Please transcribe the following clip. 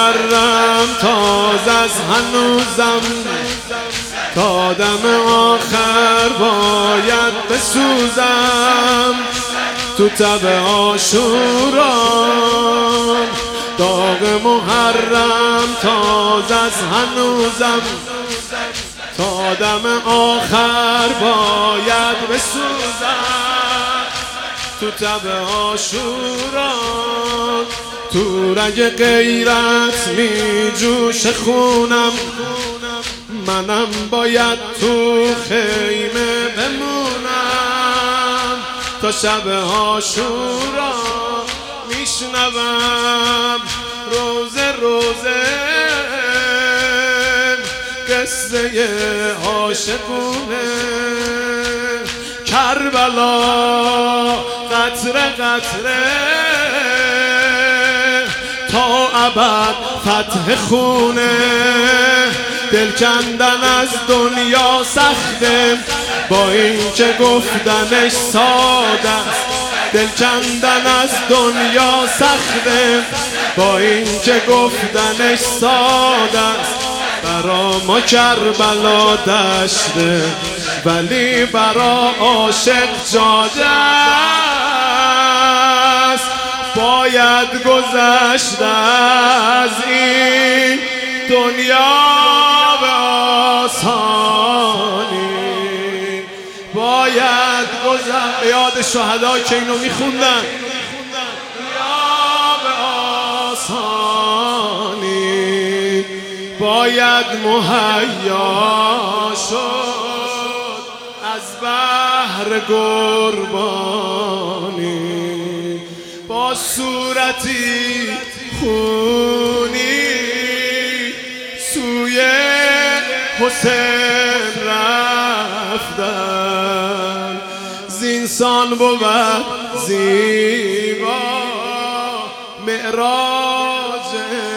محرم تازه از هنوزم، تا دم آخر باید بسوزم تو تب عاشورا. داغ محرم تازه از هنوزم، تا دم آخر باید بسوزم تو تب عاشورا. تو رگ غیرت می جوش خونم، منم باید تو خیمه بمونم تا شب عاشورا. میشنوم روزه روزه قصه عاشقونه، کربلا قطره قطره تا ابد فتح خونه. دل کندن از دنیا سخته با این که گفتنش ساده است. دل کندن از دنیا سخته با این که گفتنش ساده است. برا ما کربلا دشته ولی برا عاشق جاده است. باید گذشت از این دنیا به آسانی، باید گذشت. یاد شهدا که اینو میخوندن، یا به آسانی باید مهیا شد از بحر قربانی. با صورتی خونی سوی حسین رفتن، زینسان بود زیبا معراج